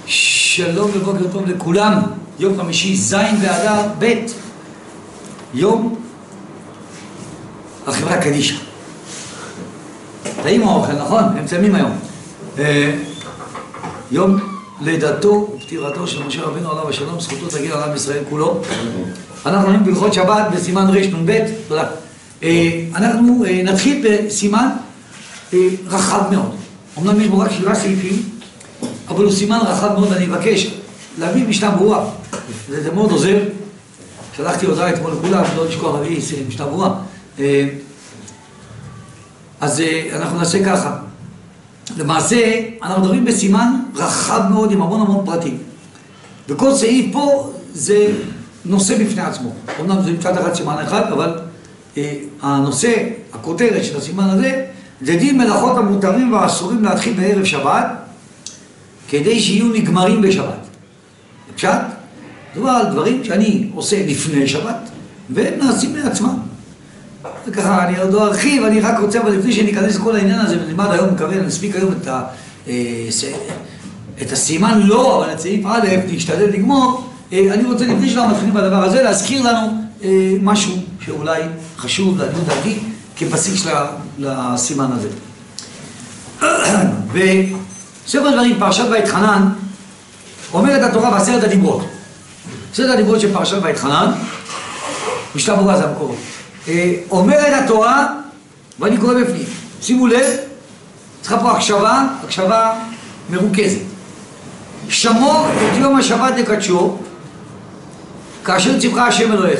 שלום ובוקר טוב לכולם. יום חמישי ז' באדר ב', יום החברה קדישא. טעים האוכל, נכון? הם מציינים היום. יום לידתו ופטירתו של משה רבינו עליו השלום, זכותו תגיע לעם ישראל כולו. אנחנו נעים בהלכות שבת בסימן רנ"ב. תודה. אנחנו נתחיל בסימן רחב מאוד. אמנם יש בו רק 7 סעיפים, אבל הוא סימן רחב מאוד. אני מבקש להביא משנה ברורה, זה מאוד עוזר. שלחתי הודעה אתמול לכולם, לא לשכוח להביא משנה ברורה. אז אנחנו נעשה ככה. למעשה אנחנו מדברים בסימן רחב מאוד עם המון פרטים, וכל סעיף פה זה נושא בפני עצמו. אמנם זה נמצא תחת סימן אחד, אבל הנושא, הכותרת של הסימן הזה, זה דין מלאכות המותרים והאסורים להתחיל בערב שבת כדי שיהיו נגמרים בשבת. פשט, מדובר על דברים שאני עושה לפני שבת והם נעשים מעצמם. וככה אני עוד לא ארחיב, אני רק רוצה, אבל לפני שניכנס כל העניין הזה ונלמד היום, מקווה, נספיק היום את הסימן לא, אבל את סעיף א', להשתדל לגמור. אני רוצה לפני שלנו מתחילים בדבר הזה להזכיר לנו משהו שאולי חשוב לעניות דעתי כבסיס לסימן הזה. בספר דברים, פרשת ואתחנן, אומרת התורה בעשרת הדיברות. עשרת הדיברות של פרשת ואתחנן, משנה ברורה זה המקורות. אומרת התורה, ואני קורא בפנים, שימו לב, צריכה פה הקשבה מרוכזת. שמור את יום השבת לקדשו, כאשר ציווך השם אלוהיך.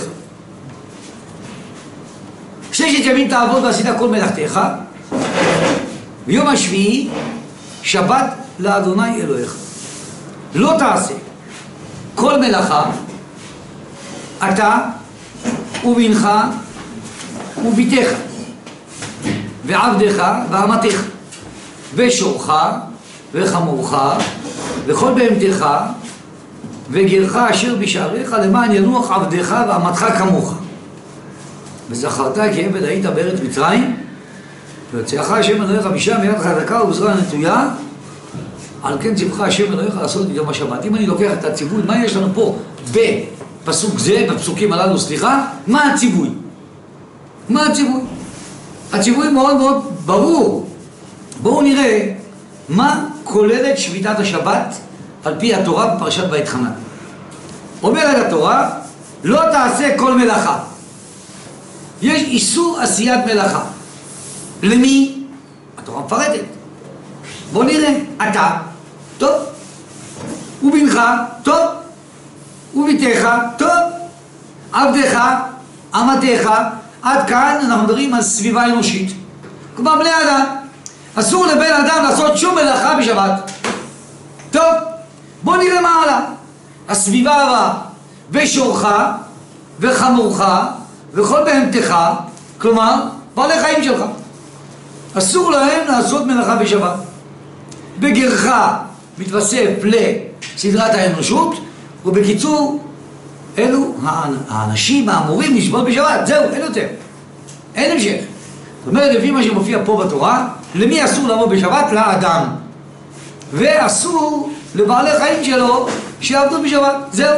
6 ימים תעבוד ועשית כל מלאכתך, ויום השביעי שבת לאדוני אלוהיך. לא תעשה כל מלאכה, אתה ובנך וביתך ועבדך ואמתך ושורך וחמורך וכל בהמתך וגרך אשר בשעריך, למען ינוח עבדך ואמתך כמוך. וזכרת כי עבד היית בארץ מצרים, ויוציאך השם אלוהיך משם ביד חזקה ובזרוע נטויה, על כן ציווך השם אלוהיך לעשות את יום השבת. אם אני לוקח את הציווי, מה יש לנו פה בפסוק זה, בפסוקים הללו, סליחה, מה הציווי? מה הציווי? הציווי מאוד ברור. בואו נראה מה כוללת שביתת השבת על פי התורה בפרשת ואתחנן. אומרת התורה, לא תעשה כל מלאכה. יש איסור עשיית מלאכה. למי? התורה מפרטת. בואו נראה. אתה, טוב. ובנך, טוב. וביתך, טוב. עבדך, אמתך. עד כאן אנחנו מדברים על סביבה אנושית. כלומר בני אדם. אסור לבן אדם לעשות שום מלאכה בשבת. טוב. בואו נראה מה הלאה. הסביבה הבאה. ושורך וחמורך וכל בהמתך, כלומר בעלי חיים שלך, אסור להם לעשות מלאכה בשבת. בגרך מתווסף לסדרת האנושות, ובקיצור אלו האנשים האמורים לשבות בשבת. זהו, אין יותר, אין המשך. זאת אומרת, לפי מה שמופיע פה בתורה, למי אסור לעבוד בשבת? לאדם. ואסור לבעלי חיים שלו שיעבדו בשבת. זהו.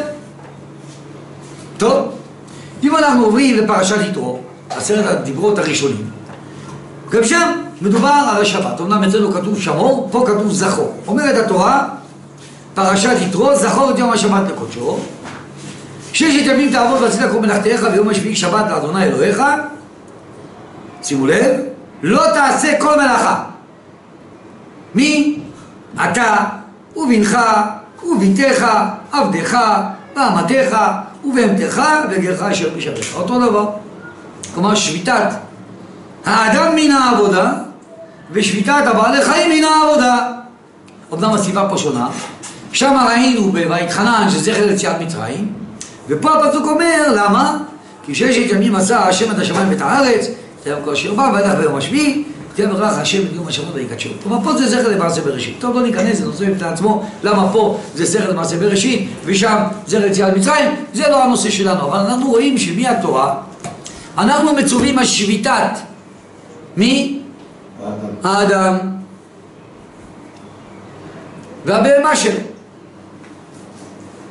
טוב, אם אנחנו עוברים לפרשת יתרו, 10 הדיברות הראשונים, גם שם מדובר על השבת. אומנם אצלנו כתוב שמור, פה כתוב זכור. אומרת התורה, פרשת יתרו, זכור את יום השבת לקודשו. 6 ימים תעבוד ועשית כל מלאכתך, ויום השביעי שבת לאדוני אלוהיך. שימו לב, לא תעשה כל מלאכה. מי? אתה ובנך וביתך, עבדך ואמתך ובהמתך וגרך אשר בשעריך. אותו דבר. כלומר שביתת האדם מן העבודה ושביתת הבעלי חיים מן העבודה. אמנם הסיבה פה שונה. שם ראינו בואתחנן שזכר יציאת מצרים, ופה הפסוק אומר למה? כי 6 ימים עשה השם את השמיים ואת הארץ, תהיה כל אשר בא והלך ביום השביעי, תהיה ברך השם את יום השבת ויקדשו. כלומר פה זה זכר למעשה בראשית. טוב, לא ניכנס, זה נושא בפני עצמו למה פה זה זכר למעשה בראשית ושם זכר יציאת מצרים. זה לא הנושא שלנו, אבל אנחנו רואים שמהתורה אנחנו מצווים על שביתת מי? האדם והבהמה שלו.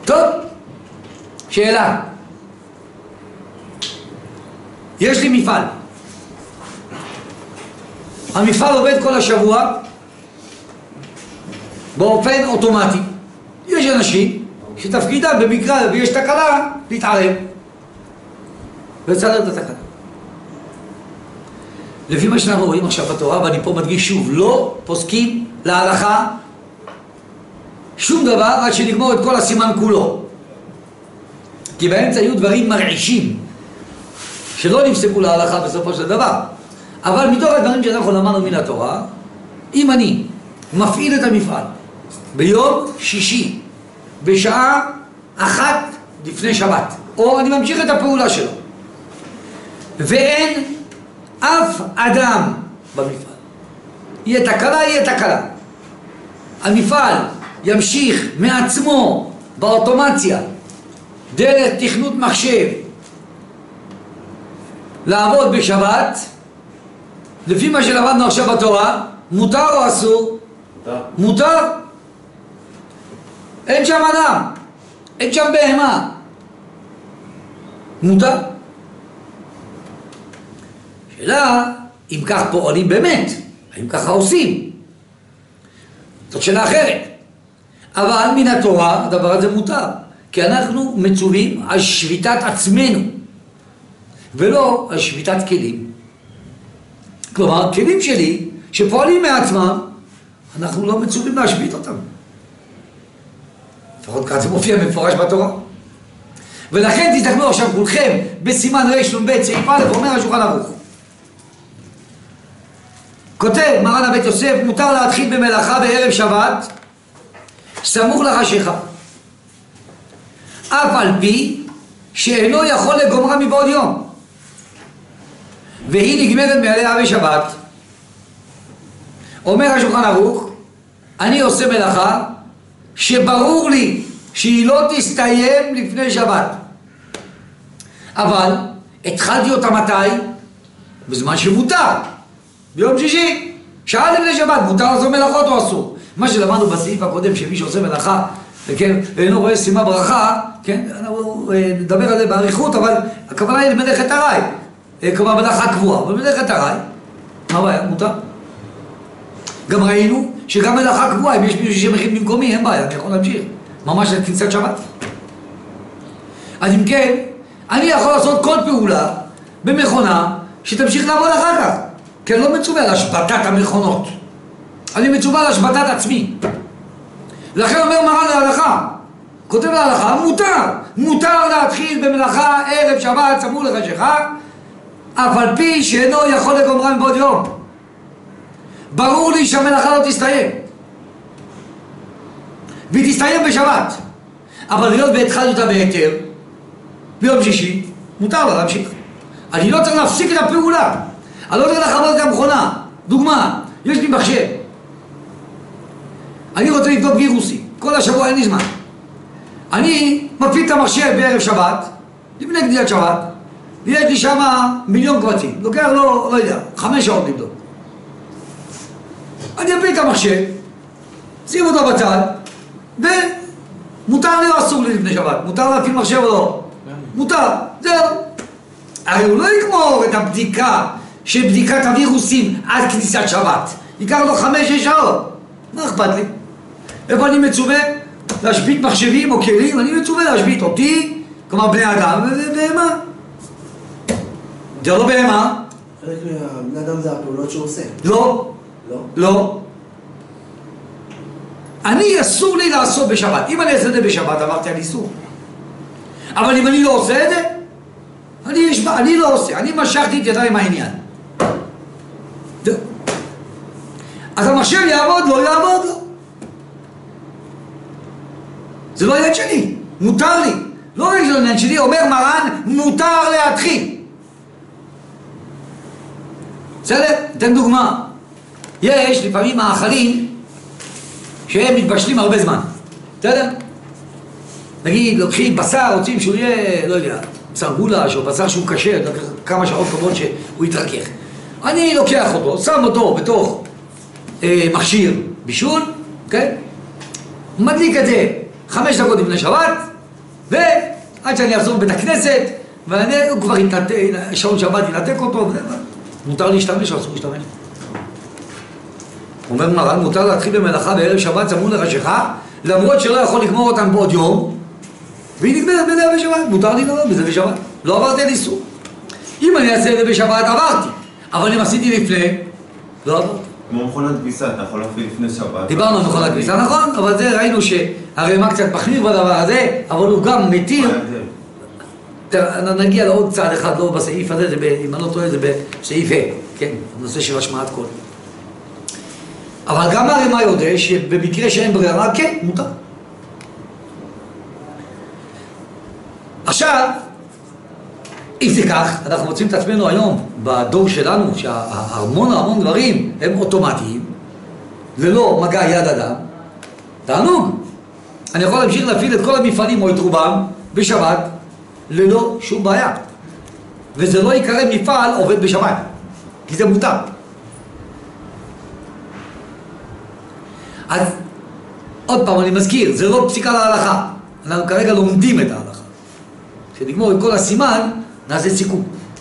טוב, שאלה. יש לי מפעל. המפעל עובד כל השבוע באופן אוטומטי. יש אנשים שתפקידם במקרה ויש תקלה להתערב ולצלם את התקלה. לפי מה שאנחנו רואים עכשיו בתורה, ואני פה מדגיש שוב, לא פוסקים להלכה שום דבר עד שנגמור את כל הסימן כולו, כי באמצע היו דברים מרעישים שלא נפסקו להלכה בסופו של דבר. אבל מתוך הדברים שאנחנו למדנו מן התורה, אם אני מפעיל את המפעל ביום שישי בשעה 1 לפני שבת, או אני ממשיך את הפעולה שלו ואין אף אדם במפעל, יהיה תקלה, המפעל ימשיך מעצמו באוטומציה דרך תכנות מחשב לעבוד בשבת, לפי מה שלמדנו עכשיו בתורה, מותר או אסור? מותר. אין שם אדם, אין שם בהמה, מותר. שאלה, אם כך פועלים באמת, האם ככה עושים? זאת שאלה אחרת. אבל מן התורה הדבר הזה מותר, כי אנחנו מצווים על שביתת עצמנו ולא על שביתת כלים. כלומר, כלים שלי שפועלים מעצמם, אנחנו לא מצווים להשבית אותם. לפחות כאן זה מופיע במפורש בתורה. ולכן תסתכלו עכשיו כולכם בסימן רנ"ב סעיף א', אומר השולחן ערוך. כותב מרן הבית יוסף, מותר להתחיל במלאכה בערב שבת סמוך לחשיכה, אף על פי שאינו יכול לגומרה מבעוד יום, והיא נגמרת מעליה בשבת. אומר השולחן ערוך, אני עושה מלאכה שברור לי שהיא לא תסתיים לפני שבת, אבל התחלתי אותה מתי? בזמן שמותר, ביום שישי, שעה לפני שבת. מותר לעשות מלאכות או אסור? מה שלמדנו בסעיף הקודם, שמי שעושה מלאכה וכן, ואינו רואה שימה ברכה, כן, אנחנו נדבר על זה בעריכות, אבל הכוונה היא למלאכת ארעי, כלומר מלאכה קבועה, אבל מלאכת ארעי, מה בעיה? מותר. גם ראינו שגם מלאכה קבועה, אם יש מישהו שמכין במקומי, אין בעיה, אני יכול להמשיך, ממש לכניסת שבת. אז אם כן, אני יכול לעשות כל פעולה במכונה שתמשיך לעבוד אחר כך, כי אני לא מצווה על השבתת המכונות, אני מצווה על השבתת עצמי. לכן אומר מרן להלכה, כותב להלכה, מותר להתחיל במלאכה ערב שבת סמוך לחשיכה, אף על פי שאינו יכול לגומרה מבעוד יום. ברור לי שהמלאכה לא תסתיים, והיא תסתיים בשבת, אבל היות והתחלתי אותה בהיתר ביום שישי, מותר לה להמשיך. אני לא צריך להפסיק את הפעולה, אני לא צריך לכבות את המכונה. דוגמה, יש לי מחשב, אני רוצה לבדוק וירוסים, כל השבוע אין לי זמן, אני מפעיל את המחשב בערב שבת לפני גדיעת שבת, ויש לי שם 1,000,000 קבצים, לוקח לו, לא יודע, 5 שעות לבדוק. אני אפעיל את המחשב, שים אותו בצד, ומותר לי או אסור לי לפני שבת? מותר להפעיל מחשב או לא? מותר, זהו. הרי הוא לא יגמור את הבדיקה של בדיקת הווירוסים עד כניסת שבת, ייקח לו 5-6 שעות. מה אכפת לי? איפה אני מצווה? להשבית מחשבים או כלים? אני מצווה להשבית אותי, כלומר בני אדם, ובהמה. זה לא בהמה. חלק מהבני אדם זה הפעולות שהוא עושה. לא. לא? לא. אני אסור לי לעשות בשבת. אם אני אעשה את זה בשבת, אמרתי על איסור. אבל אם אני לא עושה את זה, אני לא עושה. אני משכתי את ידיי עם העניין. אז המחשב יעבוד, לא יעבוד לו. זה לא עניין שלי, מותר לי. לא רק זה עניין שלי, אומר מרן, מותר להתחיל. בסדר? אתן דוגמה. יש לפעמים מאכלים שהם מתבשלים הרבה זמן. בסדר? נגיד, לוקחים בשר, רוצים שהוא יהיה, לא יודע, בשר גולש או בשר שהוא קשה, כמה שעות טובות שהוא יתרכך. אני לוקח אותו, שם אותו בתוך מכשיר בישול, אוקיי? מדליק את זה 5 דקות לפני שבת, ועד שאני אחזור בבית הכנסת, הוא כבר שעון שבת ינתק אותו, מותר להשתמש או אסור להשתמש? אומר מרן, מותר להתחיל במלאכה בערב שבת צמוד לחשיכה, למרות שלא יכול לגמור אותם בעוד יום, והיא נגמרת בזה בשבת, מותר לי לעבוד בזה בשבת, לא עברתי על איסור. אם אני אעשה את זה בשבת, עברתי, אבל אם עשיתי לפני, לא עברתי. כמו מכונת כביסה, אתה יכול להפעיל לפני שבת. דיברנו על מכונת כביסה, נכון, אבל זה ראינו שהרמ"א קצת מחמיר בדבר הזה, אבל הוא גם מתיר. נגיע לעוד צעד אחד, לא בסעיף הזה, אם אני לא טועה, זה בסעיף ה', כן, נושא של השמעת קול. אבל גם הרמ"א יודע שבמקרה שאין ברירה, כן, מותר. עכשיו, אם זה כך, אנחנו מוצאים את עצמנו היום, בדור שלנו, שההמון דברים הם אוטומטיים, ללא מגע יד אדם, תענוג. אני יכול להמשיך להפעיל את כל המפעלים או את רובם בשבת, ללא שום בעיה. וזה לא יקרא מפעל עובד בשבת, כי זה מותר. אז עוד פעם אני מזכיר, זה לא פסיקה להלכה, אנחנו כרגע לומדים את ההלכה. כשנגמור את כל הסימן, נעשה סיכום.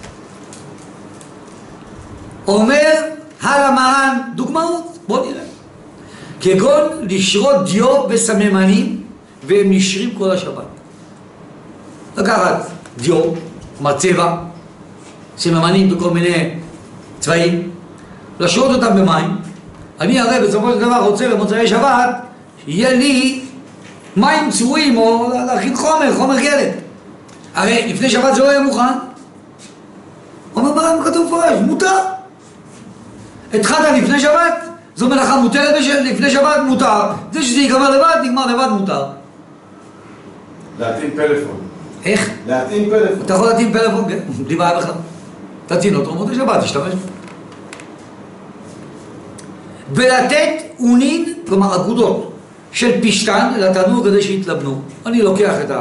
אומר הלאה מרן, דוגמאות, בוא נראה. כגון לשרות דיו בסממנים, והם נשרים כל השבת. לקחת דיו, כלומר צבע, סממנים בכל מיני צבעים, לשרות אותם במים. אני הרי בסופו של דבר רוצה במוצאי שבת, שיהיה לי מים צבועים, או להכין חומר גלם. הרי לפני שבת זה לא יהיה מוכן. אומר מרן כתוב פורש, מותר. התחלת לפני שבת, זו מלאכה מותרת לפני שבת, מותר. זה שזה ייגמר לבד, נגמר לבד, מותר. להטעין פלאפון. איך? להטעין פלאפון. אתה יכול להטעין פלאפון, כן, בלי בעיה בכלל. תטעין אותו, מוצאי שבת, תשתמש. ולתת אונין, כלומר אגודות, של פשטן לתנור כדי שיתלבנו. אני לוקח את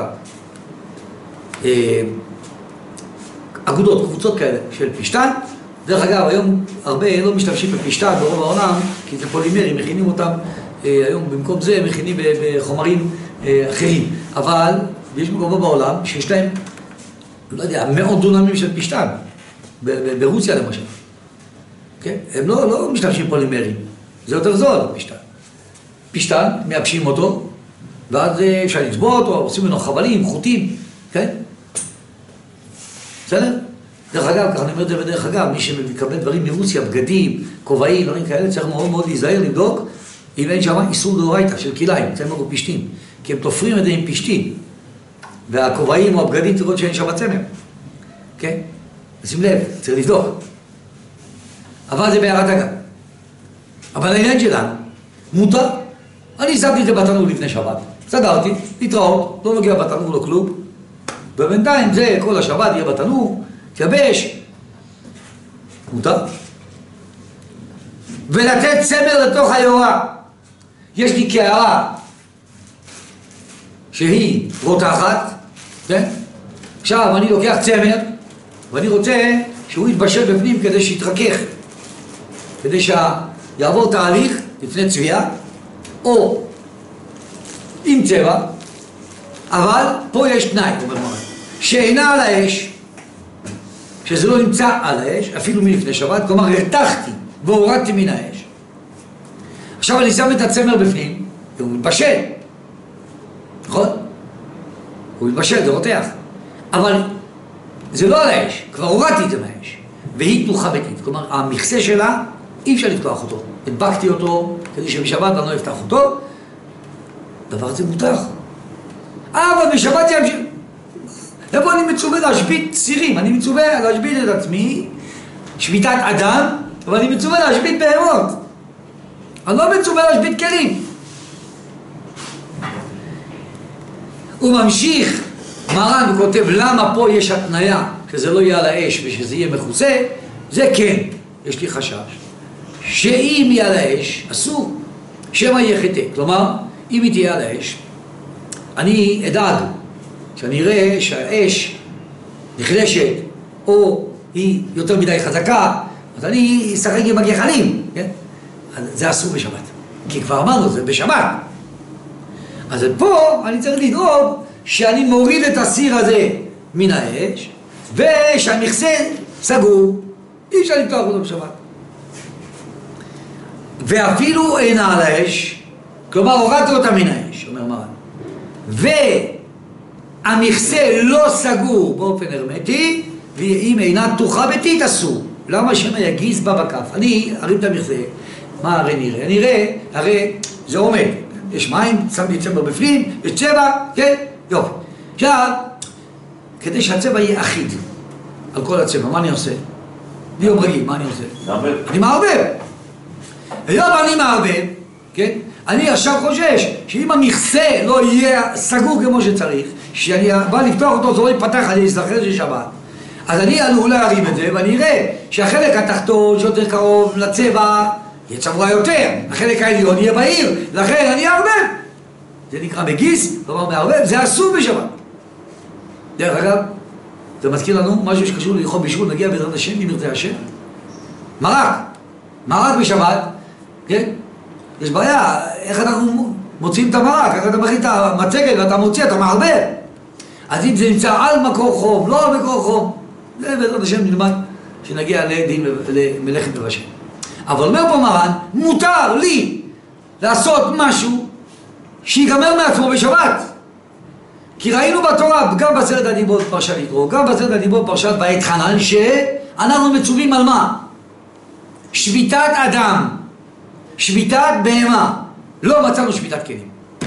אגודות, קבוצות כאלה של פשטן. דרך אגב, היום הרבה לא משתמשים בפשטן ברוב העולם, כי זה פולימרים, מכינים אותם, היום במקום זה מכינים בחומרים אחרים. אבל יש מקומות בעולם שיש להם, לא יודע, 100 דונמים של פשטן, ברוסיה למשל. כן? הם לא משתמשים פולימרים, זה יותר זול, פשטן. פשטן, מייבשים אותו, ואז אפשר לצבוע אותו, עושים ממנו חבלים, חוטים, כן? בסדר? דרך אגב, ככה אני אומר את זה בדרך אגב, מי שמקבל דברים מרוסיה, בגדים, כובעים, דברים כאלה, צריך מאוד מאוד להיזהר, לבדוק, אם אין שם איסור דאורייתא של כליים, צמר או פשתים, כי הם תופרים את זה עם פשתים, והכובעים או הבגדים צריכות שאין שם צמר, כן? שים לב, צריך לבדוק. אבל זה בהערת אגב. אבל העניין שלנו, מותר. אני שמתי את זה בתנור לפני שבת, סגרתי, להתראות, לא נוגע בתנור לא כלום, ובינתיים זה כל השבת יהיה בתנור, תייבש, מותר. ולתת צמר לתוך היורה. יש לי קערה שהיא רותחת, כן? עכשיו אני לוקח צמר ואני רוצה שהוא יתבשל בפנים כדי שיתרכך, כדי שיעבור תהליך לפני צביעה או עם צבע. אבל פה יש תנאי, אומר מרן, שאינה על האש, שזה לא נמצא על האש, אפילו מלפני שבת, כלומר הרתחתי והורדתי מן האש. עכשיו אני שם את הצמר בפנים, והוא מתבשל, נכון? הוא מתבשל, זה רותח. אבל זה לא על האש, כבר הורדתי את זה מהאש, והיא פתוחה ביתית, כלומר המכסה שלה אי אפשר לפתוח אותו. הדבקתי אותו כדי שבשבת אני לא אפתח אותו, דבר הזה מותח. אבל בשבת ימשיך. איפה אני מצווה להשבית צירים? אני מצווה להשבית את עצמי, שביתת אדם, אבל אני מצווה להשבית בהמות. אני לא מצווה להשבית כלים. הוא ממשיך, מרן וכותב, למה פה יש התניה, שזה לא יהיה על האש ושזה יהיה מכוסה, זה כן, יש לי חשש. שאם יהיה על האש, אסור, שמא יהיה חטא. כלומר, אם היא תהיה על האש, אני אדאג, שאני אראה שהאש נחלשת, או היא יותר מדי חזקה, אז אני אשחק עם הגחלים, כן? זה אסור בשבת. כי כבר אמרנו, זה בשבת. אז פה אני צריך לדאוג שאני מוריד את הסיר הזה מן האש, ושהמכסה סגור, אי אפשר לפתוח אותו בשבת. ואפילו אינה על האש, כלומר הורדתי אותה מן האש, אומר מרן, והמכסה לא סגור באופן הרמטי, ואם אינה פתוחה ביתית אסור. למה שמא יגיס בה בכף? אני ארים את המכסה, מה הרי נראה? אני אראה, הרי זה עומד, יש מים, שם לי צבע בפנים, יש צבע, כן? יופי. עכשיו, כדי שהצבע יהיה אחיד על כל הצבע, מה אני עושה? ביום רגיל, מה אני עושה? אני מערבב. היום אני מערבב, כן? אני עכשיו חושש שאם המכסה לא יהיה סגור כמו שצריך, שאני בא לפתוח אותו, זה לא יפתח על להזדחר של שבת, אז אני עלול להרים את זה, ואני אראה שהחלק התחתון שיותר קרוב לצבע יהיה צבוע יותר, החלק העליון יהיה בהיר, לכן אני אערבב. זה נקרא מגיס, כלומר מערבב, זה אסור בשבת. דרך אגב, זה מזכיר לנו משהו שקשור לאכול בישול, נגיע בעזרת השם, אם ירצה השם. מרק בשבת, כן? יש בעיה, איך אנחנו מוצאים את המרק, איך אתה מכין את המצגת ואתה מוציא, אתה מערבב. אז אם זה נמצא על מקור חום, לא על מקור חום, זה בעזרת השם נלמד שנגיע לדין למלאכת מבשל. אבל אומר פה מרן, מותר לי לעשות משהו שיגמר מעצמו בשבת. כי ראינו בתורה, גם בסרט הדיברות פרשת יתרו, גם בסרט הדיברות פרשת ואת חנן, שאנחנו מצווים על מה? שביתת אדם, שביתת בהמה. לא מצאנו שביתת כלים.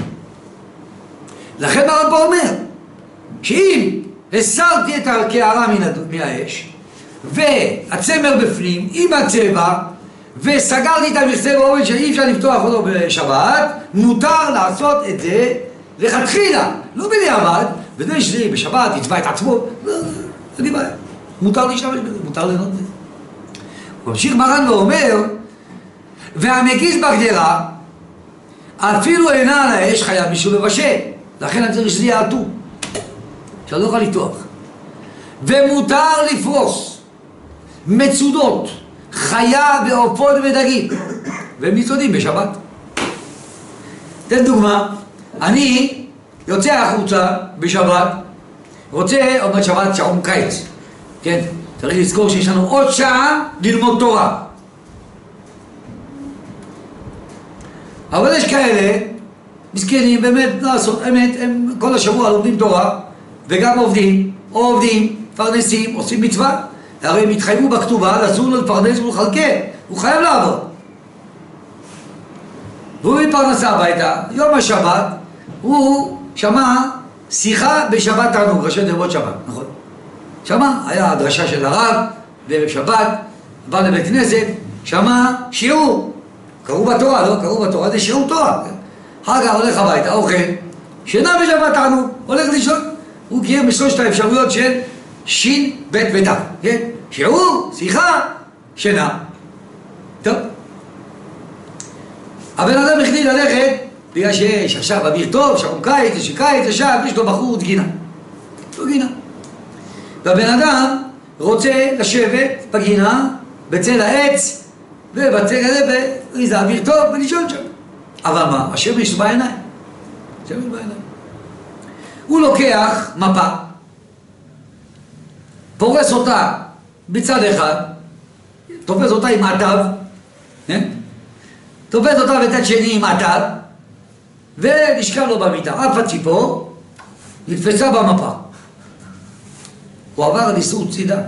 לכן מרן פה אומר, שאם הסרתי את הקערה מן האש, והצמר בפנים, עם הצבע, וסגרתי את המכסה באופן שאי אפשר לפתוח אותו בשבת, מותר לעשות את זה לכתחילה, לא בדיעבד, וזה שזה בשבת יצבע את עצמו, אין לי בעיה, מותר להשתמש בזה, מותר ליהנות בזה. הוא ממשיך מרן ואומר, והמגיס בגדרה, אפילו אינה על האש חייב מישהו לבשל, לכן אני צריך שזה יהיה אטום, שאני לא יכול לפתוח. ומותר לפרוס מצודות, חיה ועופות ודגים, ומצודים בשבת. תן דוגמה, אני יוצא החוצה בשבת, רוצה, עוד מעט שבת שעון קיץ, כן? צריך לזכור שיש לנו עוד שעה ללמוד תורה. אבל יש כאלה, מסכנים, באמת לעשות, אמת, הם כל השבוע לומדים תורה, וגם עובדים, או עובדים, פרנסים, עושים מצווה, הרי הם התחייבו בכתובה לזון ולפרנס ולכלכל, הוא חייב לעבוד. והוא מפרנסה הביתה, יום השבת, הוא שמע שיחה בשבת תענוג, ראשי תיבות שבת, נכון? שמע, היה הדרשה של הרב, בערב שבת, בא לבית כנסת, שמע שיעור, קראו בתורה, לא? קראו בתורה, זה שיעור תורה. אחר כך הולך הביתה, אוכל, שינה בשבת תענוג, הולך לישון, הוא קיים בשלושת האפשרויות של שין, בית ותו, כן? שיעור, שיחה, שינה. טוב. הבן אדם החליט ללכת בגלל שיש עכשיו אוויר טוב, שעון קיץ, יש קיץ, עכשיו יש לו בחור גינה. לא גינה. והבן אדם רוצה לשבת בגינה, בצל העץ, ובצל הזה, וזה אוויר טוב, ולישון שם. אבל מה? השמש בעיניים. השמש בעיניים. הוא לוקח מפה, פורס אותה בצד אחד, תופס אותה עם עטב, תופס אותה בצד שני עם עטב, ונשכב לו במיטה. אף הציפור נתפסה במפה. הוא עבר על איסור צידה.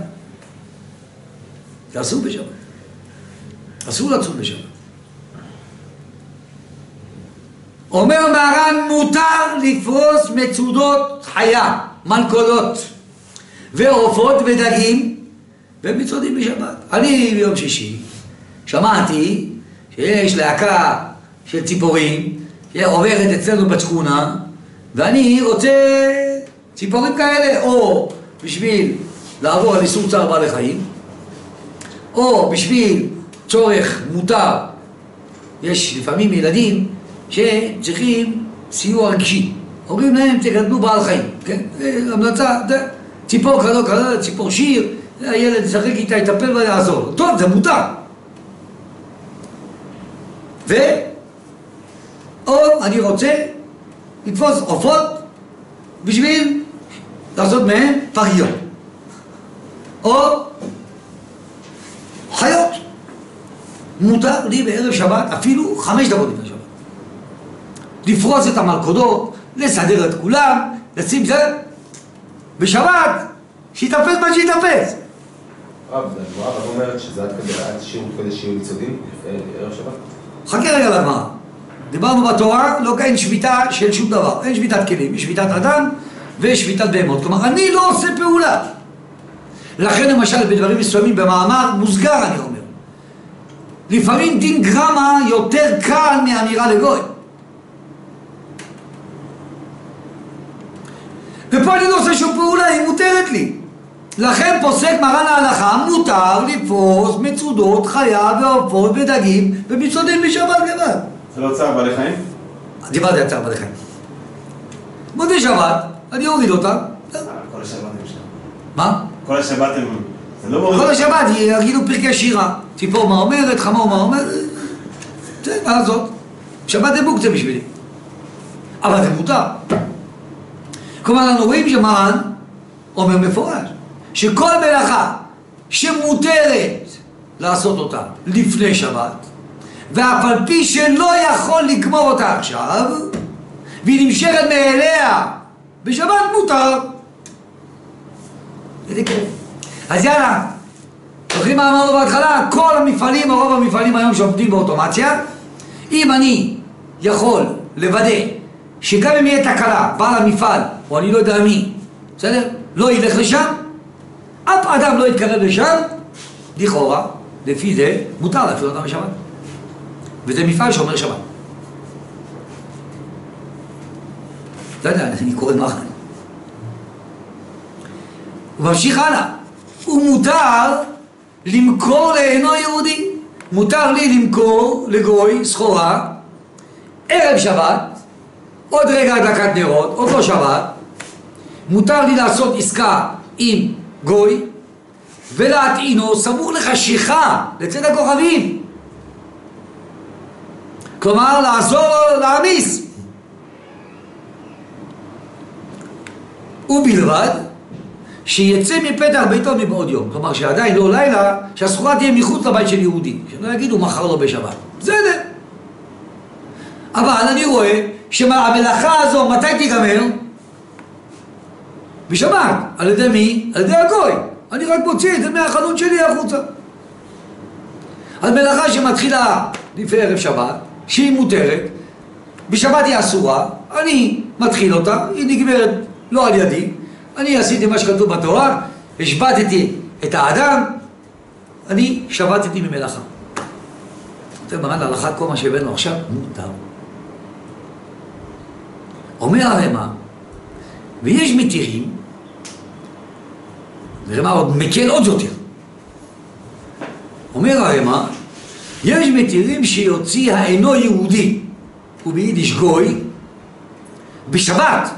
זה אסור בשבת. אסור לצוד בשבת. אומר מרן, מותר לפרוס מצודות חיה, מלכודות, ועופות ודגים, ומצודים בשבת. אני ביום שישי שמעתי שיש להקה של ציפורים שעוברת אצלנו בשכונה, ואני רוצה ציפורים כאלה, או בשביל לעבור על איסור צער בעלי חיים, או בשביל צורך מותר. יש לפעמים ילדים שצריכים סיוע רגשי, אומרים להם תגדלו בעל חיים, כן? המלצה, ציפור כזו, ציפור שיר, הילד ישחק איתה, יטפל ויעזור. טוב, זה מותר. או אני רוצה לתפוס עופות בשביל לעשות מהם פריות או חיות. מותר לי בערב שבת, אפילו 5 דקות לפני שבת, לפרוץ את המלכודות, לסדר את כולם, לשים זה בשבת, שיתאפס מה שיתאפס. הרב, הגמרא אומרת שזה עד שיעור כדי שיהיו ניצודים ערב שבת? חכה רגע לגמרא. דיברנו בתורה, לא אין שביתה של שום דבר. אין שביתת כלים, יש שביתת אדם ויש שביתת בהמות. כלומר, אני לא עושה פעולה. לכן למשל בדברים מסוימים במאמר מוסגר אני אומר, לפעמים דין גרמה יותר קל מאמירה לגוי. ופה אני לא עושה שום פעולה, היא מותרת לי. לכן פוסק מרן ההלכה, מותר לפרוס מצודות, חיה ועופות ודגים ומצודים בשבת לבד. זה לא צער בעלי חיים? דיברתי על צער בעלי חיים. מוצאי שבת, אני אוריד אותה. כל השבת הם שם. מה? כל השבת הם... זה לא מוריד. כל השבת יגידו פרקי שירה. ציפור מה אומרת, חמור מה אומרת. זה מה לעשות. שבת זה מוקצה בשבילי. אבל זה מותר. כלומר, אנחנו רואים שמרן אומר מפורש שכל מלאכה שמותרת לעשות אותה לפני שבת, ואף על פי שלא יכול לגמור אותה עכשיו, והיא נמשכת מאליה בשבת, מותר. זה כיף. אז יאללה, זוכרים מה אמרנו בהתחלה? כל המפעלים, או רוב המפעלים היום שעובדים באוטומציה, אם אני יכול לוודא שגם אם יהיה תקלה, בעל המפעל, או אני לא יודע מי, בסדר? לא ילך לשם, אף אדם לא יתקרב לשם, לכאורה, לפי זה, מותר להפעיל אותם בשבת. וזה מפעל שאומר שבת. לא יודע, אני קורא מרן. הוא ממשיך הלאה. הוא מותר למכור לאינו יהודי. מותר לי למכור לגוי סחורה ערב שבת, עוד רגע הדלקת נרות, עוד לא שבת. מותר לי לעשות עסקה עם גוי ולהטעינו סמוך לחשיכה, לצד הכוכבים. כלומר, לעזור לו להעמיס. ובלבד שיצא מפתח ביתו מבעוד יום. כלומר, שעדיין לא לילה, שהסחורה תהיה מחוץ לבית של יהודי. שלא יגידו מחר לו בשבת. בסדר. אבל אני רואה שהמלאכה הזו, מתי תיגמר? בשבת. על ידי מי? על ידי הגוי. אני רק מוציא את זה מהחנות שלי החוצה. אז מלאכה שמתחילה לפני ערב שבת, שהיא מותרת, בשבת היא אסורה, אני מתחיל אותה, היא נגמרת לא על ידי, אני עשיתי מה שכתוב בתורה, השבטתי את האדם, אני שבתתי ממלאכה. אתם מרן להלכה, כל מה שהבאנו עכשיו מותר. אומר הרמ"א, ויש מתירים, הרמ"א עוד מקל עוד יותר. אומר הרמ"א, יש מתירים שיוציא האינו יהודי, וביידיש גוי, בשבת.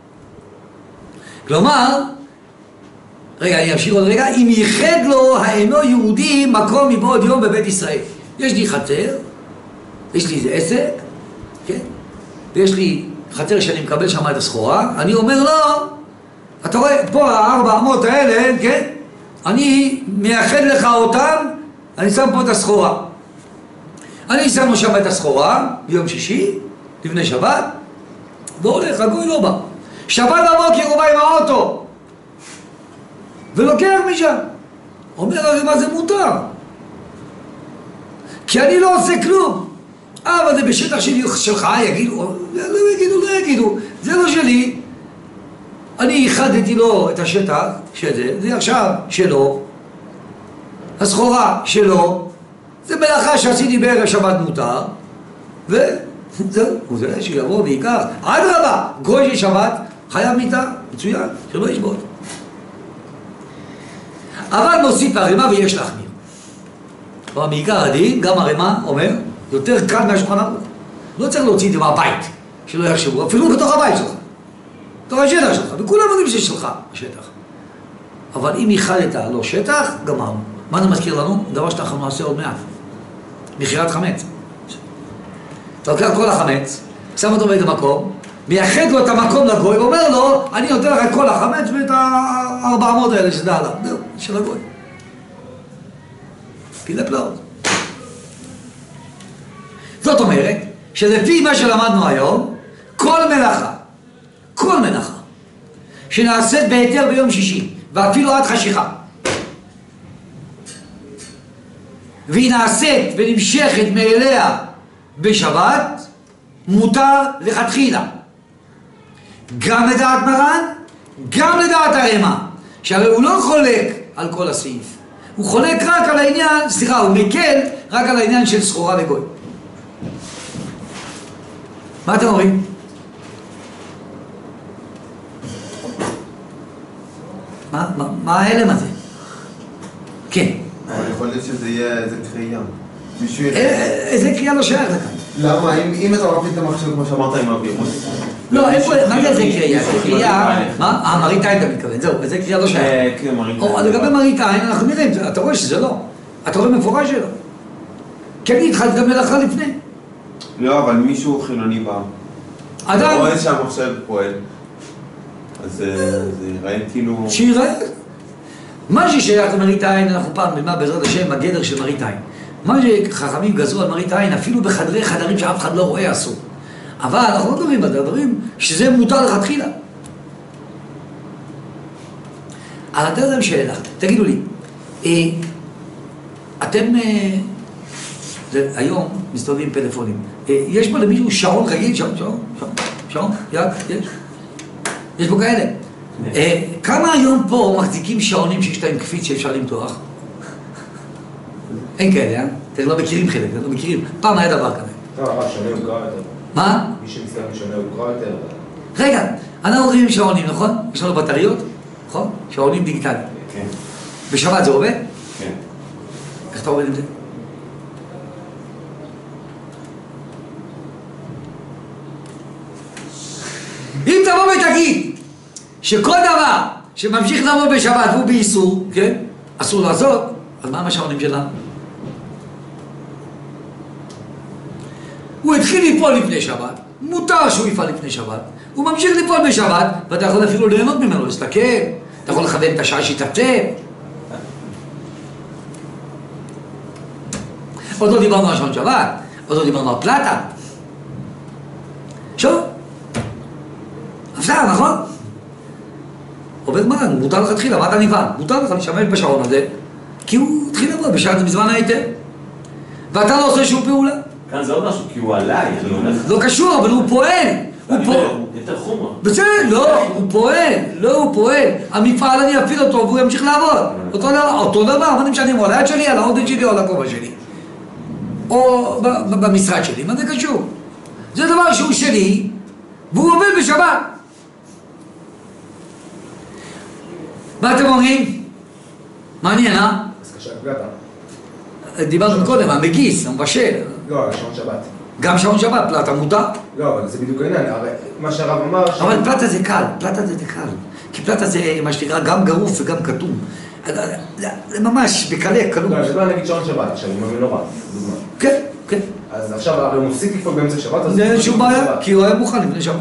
כלומר, רגע, אני אמשיך עוד רגע, אם ייחד לו האינו יהודי מקום מבעוד יום בבית ישראל. יש לי חצר, יש לי איזה עסק, כן? ויש לי חצר שאני מקבל שם את הסחורה, אני אומר לו, אתה רואה, פה 400 האלה, כן? אני מייחד לך אותם, אני שם פה את הסחורה. אני שם שם את הסחורה, ביום שישי, לפני שבת, והולך, הגוי לא בא. שבת בבוקר הוא בא עם האוטו, ולוקח משם. אומר הרי מה זה מותר? כי אני לא עושה כלום. אבל זה בשטח שלך, יגידו, לא יגידו, זה לא שלי. אני ייחדתי לו את השטח, זה עכשיו שלו, הסחורה שלו, זה מלאכה שעשיתי בערב שבת מותר, וזהו, הוא זה שיבוא ויקח, עד רבה, גוי של שבת, חייב מיתה, מצוין, שלא ישבות. אבל מוסיף הרמ"א ויש להחמיר. אבל בעיקר הדין, גם הרמ"א אומר, יותר קל מהשולחן ערוך. לא צריך להוציא את זה מהבית, שלא יחשבו, אפילו בתוך הבית שלך, בתוך השטח שלך, וכולם יודעים שזה שלך, השטח. אבל אם ייחדת לו שטח, גמרנו. מה זה מזכיר לנו? דבר שאנחנו נעשה עוד מעט. מכירת חמץ. אתה לוקח כל החמץ, שם אותו באיזה מקום, מייחד לו את המקום לגוי, ואומר לו, אני נותן לך את כל החמץ ואת ה-400 האלה שזה עליו. זהו, של הגוי. פילי פלאות. זאת אומרת, שלפי מה שלמדנו היום, כל מלאכה, שנעשית בהיתר ביום שישי, ואפילו עד חשיכה, והיא נעשית ונמשכת מאליה בשבת, מותר לכתחילה. גם לדעת מרן, גם לדעת הרמ"א, שהרי הוא לא חולק על כל הסעיף. הוא חולק רק על העניין, הוא מקל רק על העניין של סחורה לגוי. מה אתם אומרים? מה ההלם הזה? כן. יכול להיות שזה יהיה איזה קריאה. איזה קריאה לא שייך לכאן. למה? אם אתה מפעיל את המחשב כמו שאמרת עם הווירוס. לא, איפה, מה זה קריאה? זה קריאה, מה? מראית עין אתה מתכוון, זהו, איזה קריאה לא שייך. לגבי מראית עין אנחנו נראים, אתה רואה שזה לא. אתה רואה מפורש שלו. כי אני התחלתי גם מלאכה לפני. לא, אבל מישהו חילוני בא. אדם. אתה רואה שהמחשב פועל. אז זה יראה כאילו... שיראה. מה ששייך למראית עין, אנחנו פעם נלמד בעזרת השם הגדר של מראית עין. מה שחכמים גזרו על מראית עין, אפילו בחדרי חדרים שאף אחד לא רואה אסור. אבל אנחנו לא מדברים על דברים שזה מותר לכתחילה. אתה יודע שאלה, תגידו לי, אתם היום מסתובבים פלאפונים, יש פה למישהו שעון רגיל? שעון? יד? יש פה כאלה. כמה היום פה מחזיקים שעונים שיש להם קפיץ שאפשר למתוח? אין כאלה, אתם לא מכירים חלק, אתם לא מכירים. פעם היה דבר כזה. שונה הוא קרא יותר. מה? מי שמסתכל שונה הוא קרא יותר. רגע, אנחנו הולכים עם שעונים, נכון? יש לנו בטריות, נכון? שעונים דיגיטליים. כן. בשבת זה עובד? כן. איך אתה עובד עם זה? אם תבוא ותגיד שכל דבר שממשיך לעבוד בשבת והוא באיסור, כן? אסור לעשות, אז מה השעונים שלנו? הוא התחיל ליפול לפני שבת, מותר שהוא יפעל לפני שבת, הוא ממשיך ליפול בשבת, ואתה יכול אפילו ליהנות ממנו, להסתכל, אתה יכול לכוון את השעה שיתעצב. עוד לא דיברנו על שעון שבת, עוד לא דיברנו על פלטה. שוב, הפתעה, נכון? עובד מרן, מותר לך להתחיל, מה אתה נבהל? מותר לך להשתמש בשעון הזה, כי הוא התחיל לעבוד בשעה בזמן ההיתר. ואתה לא עושה שום פעולה. כאן זה עוד משהו, כי הוא עליי, אני הולך... לא קשור, אבל הוא פועל. הוא יותר חומרה. בסדר, לא, הוא פועל. לא, הוא פועל. המפעל אני אפעיל אותו והוא ימשיך לעבוד. אותו דבר, מה נמשנים, או על היד שלי, על העודד שלי או על הכובע שלי. או במשרד שלי, מה זה קשור? זה דבר שהוא שלי, והוא עובד בשבת. מה אתם אומרים? מעניין, אה? אז קשה פלטה. דיברנו קודם, המגיס, המבשל. לא, שעון שבת. גם שעון שבת, פלטה מותר? לא, אבל זה בדיוק העניין, הרי מה שהרב אמר... אבל פלטה זה קל, פלטה זה קל. כי פלטה זה מה שנקרא גם גרוף וגם כתום. זה ממש בקלה, קלות. לא, זה נגיד שעון שבת, עכשיו עם המנורה, דוגמה. כן, כן. אז עכשיו הרי הוא מפסיק לפעול באמצע שבת, אז... זה אין שום בעיה, כי הוא היה מוכן לפני שבת.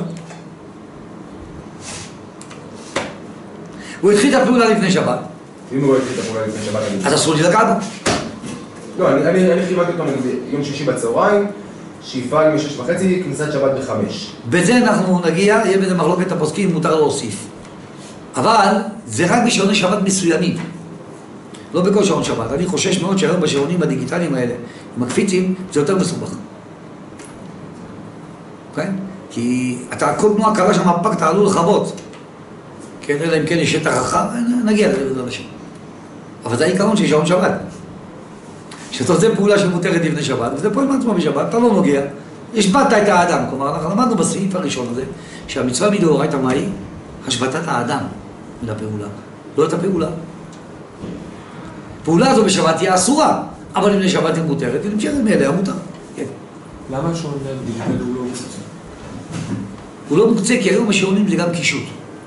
הוא התחיל את הפעולה לפני שבת. אם הוא התחיל את הפעולה לפני שבת... אז אסור לי לקחת בו. לא, אני חימדתי אותו נגיד יום שישי בצהריים, שיפעל מ-6:30, כניסת שבת ב-5. בזה אנחנו נגיע, יהיה בזה מחלוקת הפוסקים, מותר להוסיף. אבל זה רק בשעוני שבת מסוימים. לא בכל שעון שבת. אני חושש מאוד שהיום בשעונים הדיגיטליים האלה, עם הקפיצים, זה יותר מסובך. אוקיי? כי אתה, כל תנועה קלה שם הפק, אתה עלול לכבות. כן, אלא אם כן יש שטח רחב, נגיע לאנשים. אבל זה העיקרון של שעון שבת. שאתה עושה פעולה שמותרת לפני שבת, וזה פועל מעצמו בשבת, אתה לא נוגע, השבטת את האדם. כלומר, אנחנו למדנו בסעיף הראשון הזה, שהמצווה מדאורייתא מהי? השבטת האדם לפעולה, לא את הפעולה. פעולה הזו בשבת תהיה אסורה, אבל לפני שבת היא מותרת, ונמשכת מאליה מותר. כן. למה השעון דיגיטלי הוא לא מוקצה? הוא לא מוקצה, כי היום השעונים זה גם קישוט.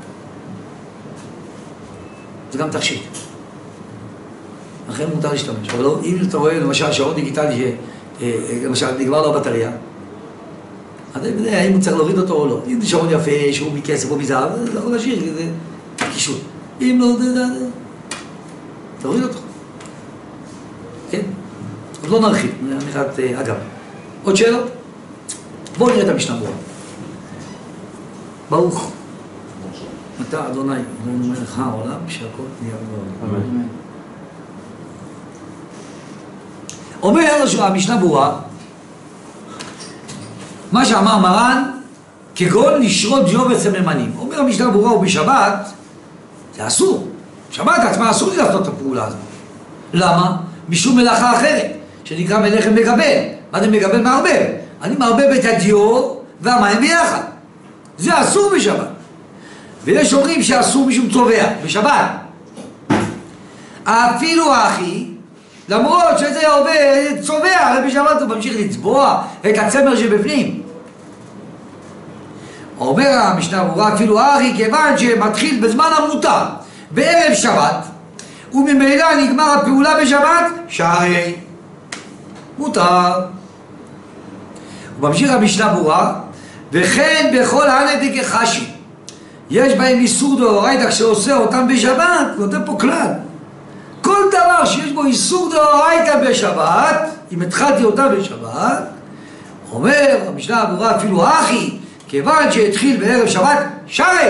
זה גם תכשיט. לכן מותר להשתמש. אבל לא, אם אתה רואה למשל שעון דיגיטלי שלמשל נגמר לו הבטריה, אז אני יודע האם הוא צריך להוריד אותו או לא. אם זה שעון יפה, שהוא מכסף או מזהב, זה יכול להשאיר, זה קישוט. אם לא, תוריד אותו. כן? אז לא נרחיב, נרחת אגב. עוד שאלות? בואו נראה את המשנה ברורה. ברוך. אתה אדוני, אדוני מלך העולם, שהכל נהיה בדברו. אמן. אומר המשנה ברורה, מה שאמר מרן, כגון לשרות דיו וסממנים. אומר המשנה ברורה ובשבת, זה אסור. שבת עצמה אסור לי לעשות את הפעולה הזאת. למה? משום מלאכה אחרת, שנקרא מלאכת מגבל. מה זה מגבל? מערבב. אני מערבב את הדיו והמים ביחד. זה אסור בשבת. ויש אומרים שאסור משום צובע, בשבת. אפילו האחי, למרות שזה עובד, צובע, אבל בשבת הוא ממשיך לצבוע את הצמר שבפנים. אומר המשנה ברורה, אפילו האחי, כיוון שמתחיל בזמן המותר, בערב שבת, וממילא נגמר הפעולה בשבת, שהרי מותר. הוא ממשיך המשנה ברורה, וכן בכל הנתק חשי. יש בהם איסור דאורייתא כשעושה אותם בשבת, נותן פה כלל. כל דבר שיש בו איסור דאורייתא בשבת, אם התחלתי אותה בשבת, אומר המשנה ברורה אפילו האחי, כיוון שהתחיל בערב שבת, שהרי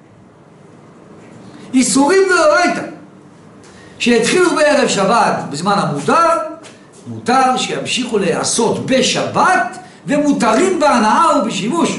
איסורים דאורייתא שהתחילו בערב שבת בזמן המותר, מותר שימשיכו לעשות בשבת ומותרים בהנאה ובשימוש.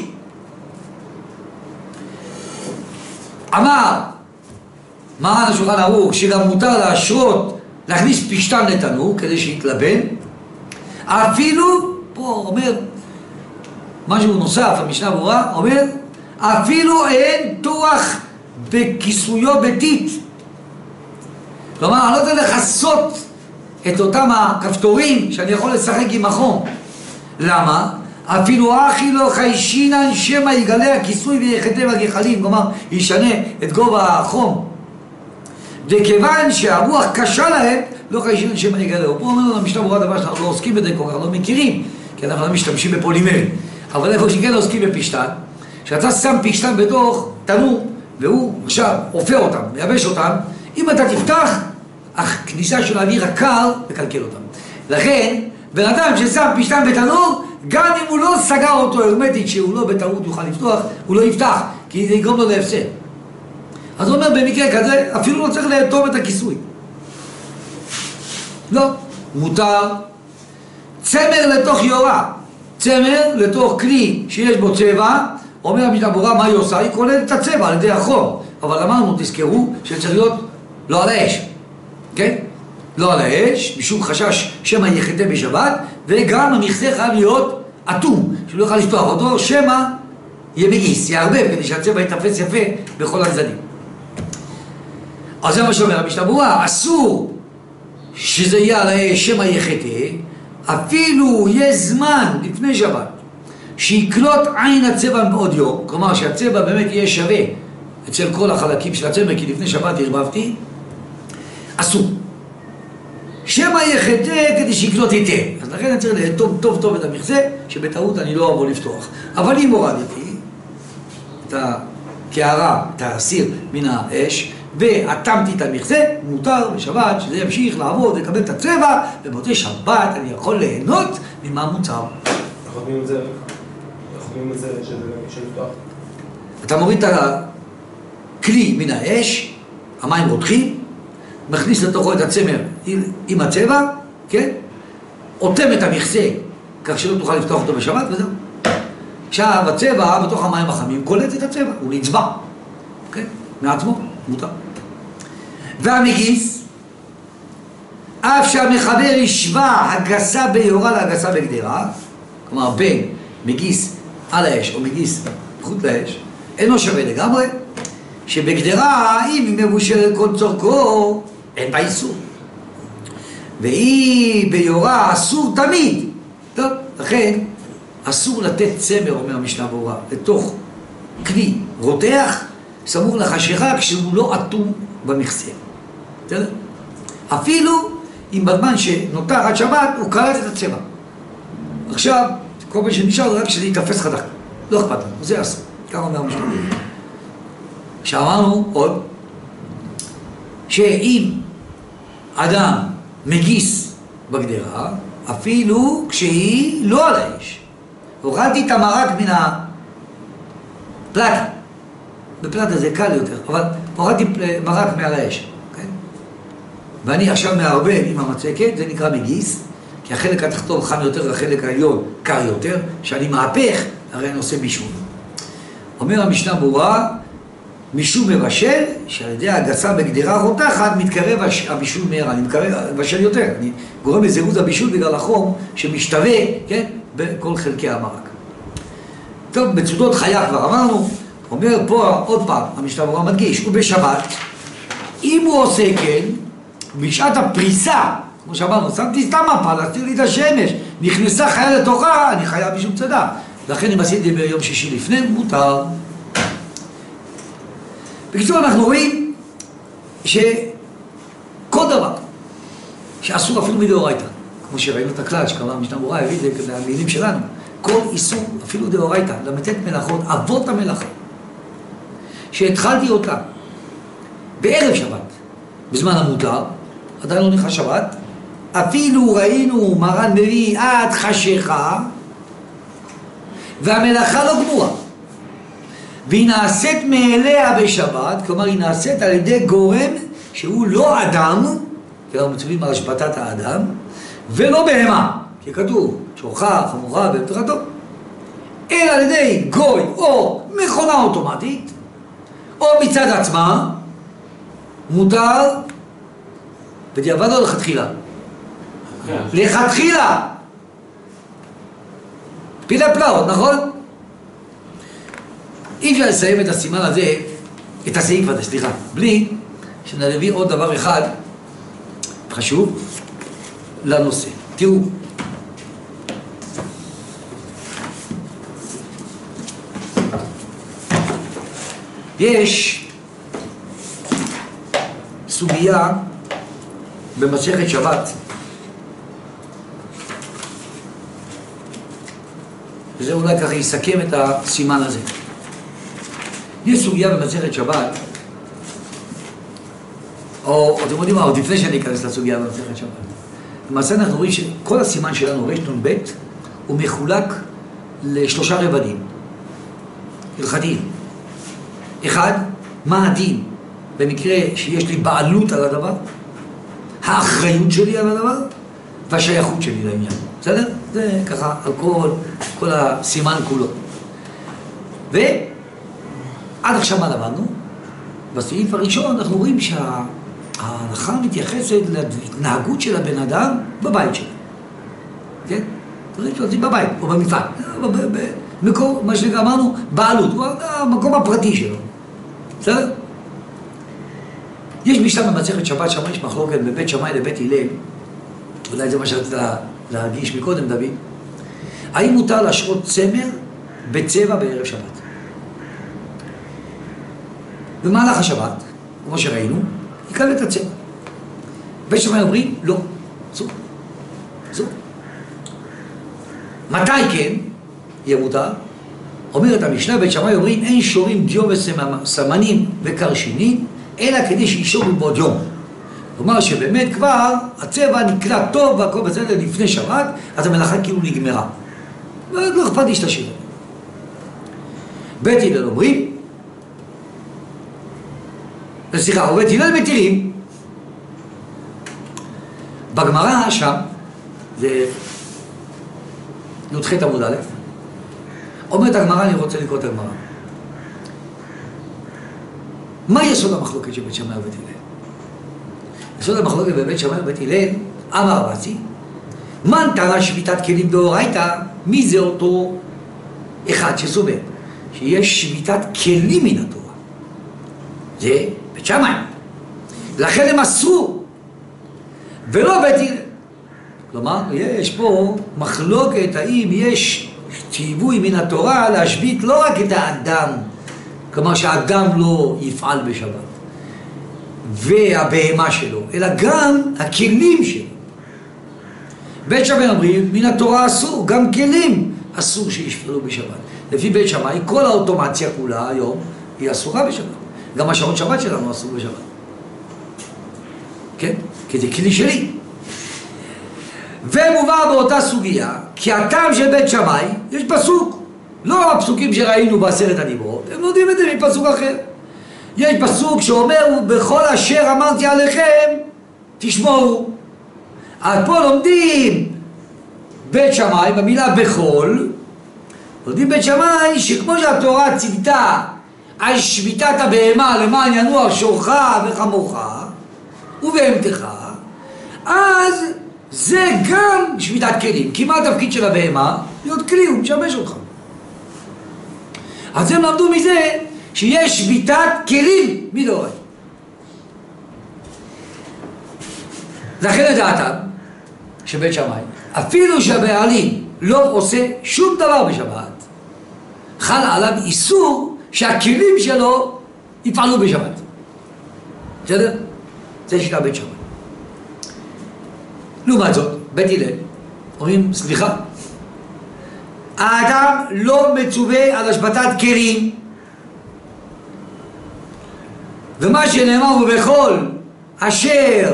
אמר מרן השולחן ערוך שגם מותר להשרות, להכניס פשטן לתנור כדי שיתלבן. אפילו, פה אומר משהו נוסף, המשנה ברורה, אומר אפילו אין תוח בכיסויו ביתית. כלומר, אני לא יודע לכסות את אותם הכפתורים שאני יכול לשחק עם החום. למה? אפילו אחי לא חיישינן שמא יגלה הכיסוי ויחטא בגחלים, כלומר ישנה את גובה החום. וכיוון שהרוח קשה להם, לא חיישינן שמא יגלה. פה אומר לנו המשנה ברורה דבר שאנחנו לא עוסקים בזה כל כך, לא מכירים, כי אנחנו לא משתמשים בפולימרים. אבל איפה שכן עוסקים בפשטן, שאתה שם פשטן בתוך תנור, והוא עכשיו עופר אותם, מייבש אותם, אם אתה תפתח, הכניסה של האוויר הקר מקלקל אותם. לכן, בן אדם ששם פשטן בתנור, גם אם הוא לא סגר אותו הרמטית שהוא לא בטעות יוכל לפתוח, הוא לא יפתח, כי זה יגרום לו להפסד. אז הוא אומר במקרה כזה, אפילו לא צריך לאטום את הכיסוי. לא, מותר צמר לתוך יורה, צמר לתוך כלי שיש בו צבע. אומר המשנה ברורה מה היא עושה? היא כוללת את הצבע על ידי החום. אבל אמרנו, תזכרו שצריך להיות לא על האש, כן? לא על האש, משום חשש שמא יחטא בשבת, וגם המכסה חייב להיות אטום, שלא יוכל לפתוח אותו, שמא יהיה מגיס, יערבב, כדי שהצבע יתפס יפה בכל הצדדים. אז זה מה שאומר המשנה ברורה, אסור שזה יהיה על האש שמא יחטא, אפילו יש זמן לפני שבת, שיקלוט עין הצבע בעוד יום, כלומר שהצבע באמת יהיה שווה אצל כל החלקים של הצבע, כי לפני שבת הרבבתי, אסור. שמא יחטא כדי שיקלוט היטב. אז לכן אני צריך לאטום טוב טוב את המכסה, שבטעות אני לא אבוא לפתוח. אבל אם הורדתי את הקערה, את הסיר מן האש, ואטמתי את המכסה, מותר בשבת שזה ימשיך לעבוד ולקבל את הצבע, ובאותה שבת אני יכול ליהנות ממה מוצר. חותמים את זה, שזה לפתוח. אתה מוריד את הכלי מן האש, המים רותחים, מכניס לתוכו את הצמר עם הצבע, כן? אוטם את המכסה, כך שלא תוכל לפתוח אותו בשבת, וזהו. עכשיו, הצבע בתוך המים החמים קולט את הצבע, הוא נצבע, כן? מעצמו, מותר. והמגיס, אף שהמחבר השווה הגסה ביורה להגסה בגדרה, כלומר בין מגיס על האש או מגיס מחוץ לאש, אינו שווה לגמרי, שבגדרה, אם היא מבושלת כל צורכו, אין בה איסור. והיא ביורה אסור תמיד. טוב, לכן אסור לתת צמר, אומר המשנה ברורה, לתוך כלי רותח, סמוך לחשיכה, כשהוא לא אטום במכסה. בסדר? אפילו אם בזמן שנותר עד שבת, הוא קלט את הצבע. עכשיו, כל מה שנשאר רק שזה יתפס חזק. לא אכפת לנו, זה אסור. ככה אומר המשנה. שאמרנו עוד, שאם אדם מגיס בגדרה, אפילו כשהיא לא על האש, הורדתי את המרק מן הפלטה, בפלטה זה קל יותר, אבל הורדתי מרק מעל האש, כן? ואני עכשיו מערבב עם המצקת, זה נקרא מגיס, כי החלק התחתון חם יותר והחלק העליון קר יותר, כשאני מהפך, הרי אני עושה בישול. אומר המשנה ברורה, משום מבשל, שעל ידי הגסה בגדרה רותחת, מתקרב הבישול מהר, אני מבשל יותר, אני גורם לזירוז הבישול בגלל החום שמשתווה, כן, בכל חלקי המרק. טוב, בצודות חיה כבר אמרנו, אומר פה עוד פעם, המשנה ברורה מדגיש, ובשבת, אם הוא עושה כן, בשעת הפריסה, כמו שאמרנו, שמתי סתם מפה, להסתיר לי את השמש, נכנסה חיה לתוכה, אני חיה משום צדה. לכן אם עשיתי ביום שישי לפני, מותר. בקיצור, אנחנו רואים שכל דבר שאסור אפילו מדאורייתא, כמו שראינו את הכלל, שכמובן המשנה ברורה הביא את זה מהמילים שלנו, כל איסור, אפילו דאורייתא, למתת מלאכות, אבות המלאכה, שהתחלתי אותה בערב שבת, בזמן המותר, עדיין לא נכנס שבת, אפילו ראינו מרן מביא עד חשיכה, והמלאכה לא גמורה. והיא נעשית מאליה בשבת, כלומר היא נעשית על ידי גורם שהוא לא אדם, כי אנחנו מצווים על השבתת האדם, ולא בהמה, כי כתוב שוחה, חמורה ובטרתו, אלא על ידי גוי או מכונה אוטומטית, או מצד עצמה, מותר בדיעבד או לכתחילה? לכתחילה! פילי פלאות, נכון? אי אפשר לסיים את הסימן הזה, את הסעיף הזה, סליחה, בלי שנביא עוד דבר אחד חשוב לנושא. תראו, יש סוגיה במסכת שבת, וזה אולי ככה יסכם את הסימן הזה. יש סוגיה במסכת שבת, או אתם יודעים מה, עוד לפני שאני אכנס לסוגיה במסכת שבת. למעשה אנחנו רואים שכל הסימן שלנו, רנ"ב, הוא מחולק לשלושה רבדים, הלכתיים. אחד, מה הדין במקרה שיש לי בעלות על הדבר, האחריות שלי על הדבר, והשייכות שלי לעניין. בסדר? זה ככה על כל הסימן כולו. ועד עכשיו מה למדנו? בסעיף הראשון אנחנו רואים שההלכה מתייחסת להתנהגות של הבן אדם בבית שלו. כן? דברים שעושים בבית או במפעל. במקום, מה שאמרנו, בעלות, המקום הפרטי שלו. בסדר? יש משנה במסכת שבת, שם יש מחלוקת בבית שמאי לבית הלל, אולי זה מה שרצית להגיש מקודם, דוד. האם מותר להשרות צמר בצבע בערב שבת? במהלך השבת, כמו שראינו, יקבל את הצבע. בית שמאי אומרים, לא, זו. מתי כן יהיה מותר? אומרת המשנה, בית שמאי אומרים, אין שורים דיו וסמנים וקרשינים, אלא כדי שישורו בעוד יום. כלומר שבאמת כבר הצבע נקלע טוב והכל בסדר לפני שבת, אז המלאכה כאילו נגמרה. ולא אכפת להשתשיר. בית הלל אומרים, סליחה, בית הלל מתירים. בגמרא שם, זה י"ח עמוד א', אומרת הגמרא, אני רוצה לקרוא את הגמרא. מה יסוד המחלוקת של בית שמאי ובית הלל? יסוד המחלוקת בבית שמאי ובית הלל, אמר רבא, מן תרא שביתת כלים דאורייתא, מי זה אותו אחד שסובר שיש שביתת כלים מן התורה? זה בית שמאי. לכן הם אסרו, ולא בית הלל. כלומר, יש פה מחלוקת האם יש ציווי מן התורה להשבית לא רק את האדם, כלומר שהאדם לא יפעל בשבת והבהמה שלו, אלא גם הכלים שלו. בית שמאי אומרים, מן התורה אסור, גם כלים אסור שישפעלו בשבת. לפי בית שמאי, כל האוטומציה כולה היום היא אסורה בשבת. גם השעון שבת שלנו אסור בשבת. כן? כי זה כלי שלי. ומובא באותה סוגיה, כי הטעם של בית שמאי, יש פסוק. לא הפסוקים שראינו בעשרת הדיברות, הם לומדים את זה מפסוק אחר. יש פסוק שאומר, בכל אשר אמרתי עליכם, תשמעו. אז פה לומדים בית שמאי, במילה בכל, לומדים בית שמאי שכמו שהתורה ציוותה על שביתת הבהמה למען ינוח שורך וחמורך ובהמתך, אז זה גם שביתת כלים. כי מה התפקיד של הבהמה? להיות כלי, הוא משמש אותך. אז הם למדו מזה שיש שביתת כלים מדאורייתא. לכן לדעתם שבית שמאי, אפילו שהבעלים לא עושה שום דבר בשבת, חל עליו איסור שהכלים שלו יפעלו בשבת. בסדר? זה שיטה בית שמאי. לעומת זאת, בית הלל אומרים, סליחה, האדם לא מצווה על השבתת כלים, ומה שנאמר הוא בכל אשר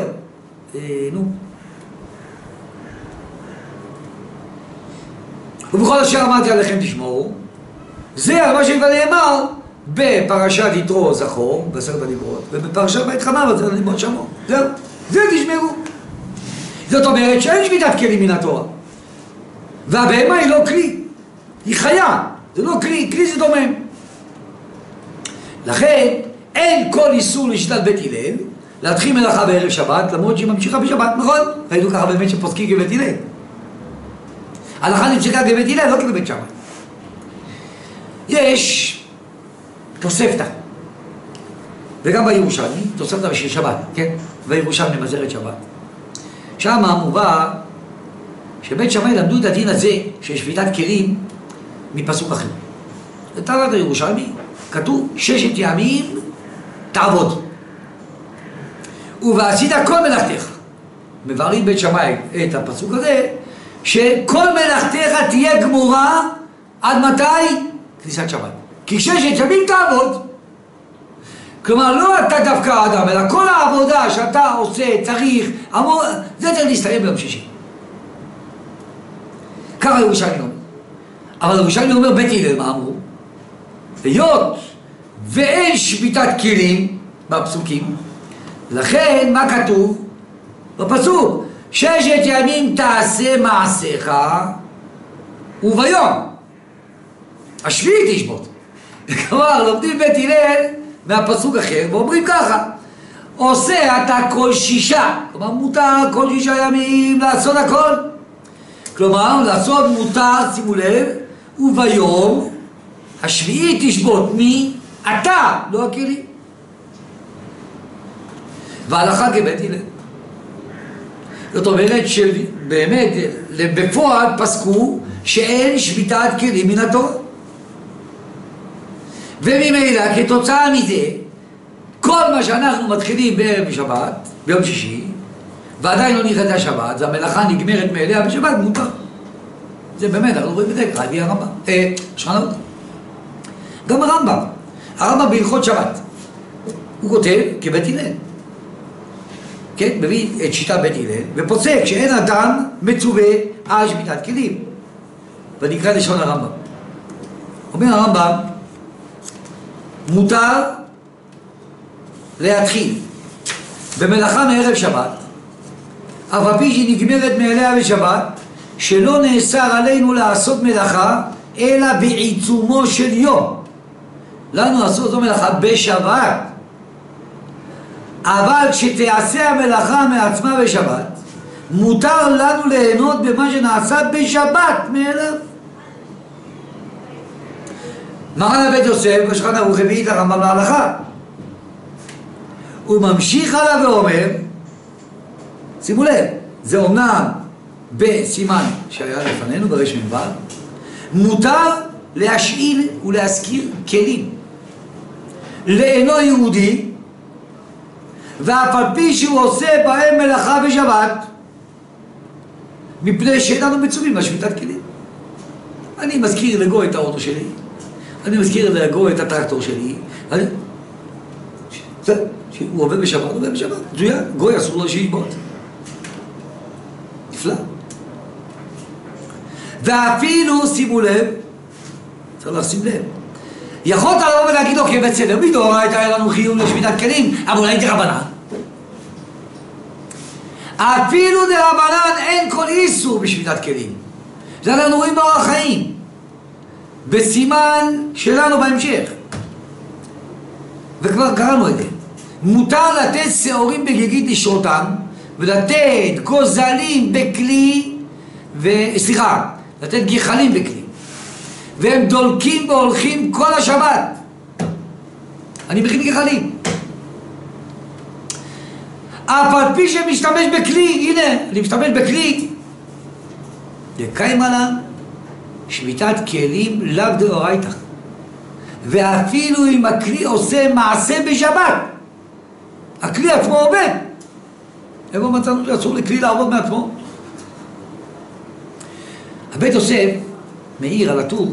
ובכל אשר אמרתי עליכם תשמעו, זה על מה שכבר נאמר בפרשת יתרו זכור, בעשרת הדיברות, ובפרשת בית חנה בעשרת הדיברות שמור. זהו, זה תשמעו. זאת אומרת שאין שביתת כלים מן התורה, והבהמה היא לא כלי, היא חיה, זה לא כלי, כלי זה דומם. לכן אין כל איסור לשיטת בית הלל להתחיל מלאכה בערב שבת, למרות שהיא ממשיכה בשבת, נכון? ראינו ככה באמת שפוסקים כבית הלל. הלכה נפסקה כבית הלל, לא כבית שמאי. יש תוספתא, וגם בירושלמי, תוספתא בשביל שבת, כן? בירושלמי מזרת שבת. שם מובא שבית שמאי למדו את הדין הזה של שביתת כלים מפסוק אחר. בתורת הירושלמי כתוב 6 ימים תעבוד ועשית כל מלאכתך. מבארים בית שמאי את הפסוק הזה שכל מלאכתך תהיה גמורה עד מתי? כניסת שבת. כי 6 ימים תעבוד. כלומר לא אתה דווקא האדם, אלא כל העבודה שאתה עושה, צריך, זה צריך להסתיים ביום שישי. ככה ירושלמי אומר. אבל ירושלמי אומר בית הלל, מה אמרו? היות ואין שביתת כלים בפסוקים, לכן מה כתוב? בפסוק 6 ימים תעשה מעשיך וביום השביעי תשבות. כלומר לומדים בית הלל מהפסוק אחר ואומרים ככה, עושה אתה כל 6, כלומר מותר כל 6 ימים לעשות הכל. כלומר לעשות מותר, שימו לב, וביום השביעי תשבות. מי? אתה, לא הכלים. והלכה כבית הלל. זאת אומרת שבאמת בפועל פסקו שאין שביתת כלים מן התורה, וממילא כתוצאה מזה כל מה שאנחנו מתחילים בערב שבת, ביום שישי, ועדיין לא נכנסה שבת, זה המלאכה נגמרת מאליה בשבת, מותר. זה באמת, אנחנו רואים בדרך, על פי הרמב"ם, שכנות. גם הרמב"ם בהלכות שבת, הוא כותב כבית הלל, כן, מביא את שיטת בית הלל, ופוסק שאין אדם מצווה על שביתת כלים. ונקרא לשון הרמב"ם. אומר הרמב"ם, מותר להתחיל במלאכה מערב שבת, אף על פי שהיא נגמרת מאליה בשבת, שלא נאסר עלינו לעשות מלאכה אלא בעיצומו של יום. לנו לעשות זו מלאכה בשבת, אבל כשתעשה המלאכה מעצמה בשבת, מותר לנו ליהנות במה שנעשה בשבת מאליו. מרן הבית יוסף בשולחן ערוך הביא את הרמב"ם להלכה. הוא ממשיך הלאה ואומר, שימו לב, זה אומנם בסימן שהיה לפנינו ברש מ"ו, מותר להשאיל ולהזכיר כלים לאינו יהודי, ואף על פי שהוא עושה בהם מלאכה בשבת, מפני שאיננו מצווים לשביתת כלים. אני מזכיר לגוי את האוטו שלי, אני מזכיר לגוי את הטרקטור שלי, הוא עובד בשבת, הוא עובד בשבת, מצוין, גוי אסור לו שישבות. נפלא. ואפילו, שימו לב, צריך לשים לב, יכולת לבוא ולהגיד, אוקיי, בסדר, מדאורייתא היה לנו חיוב לשמיטת כלים, אבל אולי דרבנן. אפילו דרבנן אין כל איסור בשמיטת כלים. זה אנחנו רואים באורח חיים. בסימן שלנו בהמשך. וכבר קראנו את זה. מותר לתת שעורים בגיגית לשרותם, ולתת גוזלים בכלי, סליחה, לתת גיחלים בכלי. והם דולקים והולכים כל השבת. אני מכין גיחלים. אף על פי שמשתמש בכלי, הנה, אני משתמש בכלי. לקיים עליו שמיטת כלים לאו דאורייתא. ואפילו אם הכלי עושה מעשה בשבת, הכלי עצמו עובד. איפה מצאנו שאסור לכלי לעבוד מעצמו? הבית יוסף מעיר על הטור,